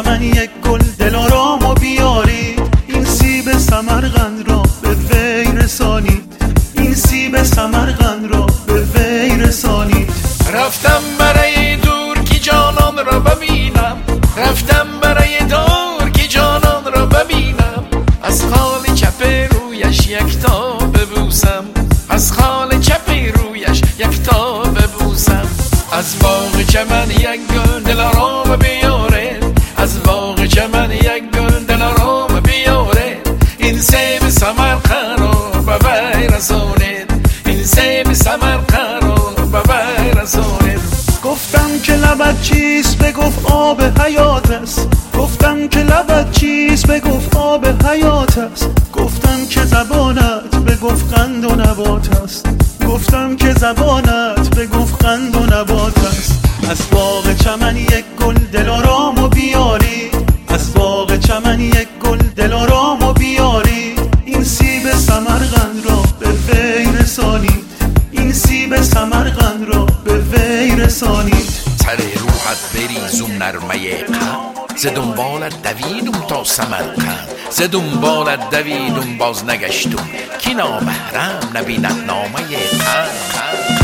چمن یک گل دلارام و بیارید، این سیب سمرقند را به وی رسانید، این سیب سمرقند را به وی رسانید. رفتم برای دور که جانان را ببینم، رفتم برای دور که جانان را ببینم، از خال چپ رویش یکتا ببوسم، از خال چپ رویش یکتا ببوسم. از باغ چمن یک گل دلارام بیاره، از باغ چمن یک گل دلارام بیاره، این سیب سمرقند را به وی رسانید، این سیب سمرقند را به وی رسانید. گفتم که لبت چیست بگفت آب حیات است، گفتم که لبت چیست بگفت آب حیات است، گفتم که زبانت بگفت قند و نبات است، گفتم که زبانت بگفت قند و نبات است. از باغ چمن یک گل دلارام و بیارید، از باغ چمن یک گل دلارام و بیارید، این سیب سمرقند را به وی رسانید، این سیب سمرقند را به وی رسانید. سر روحت بریزم نرمه قند، ز دنبالت دویدم تا سمرقند، ز دنبالت دویدم باز نگشتم، کی نامحرم نبیند نامه قند.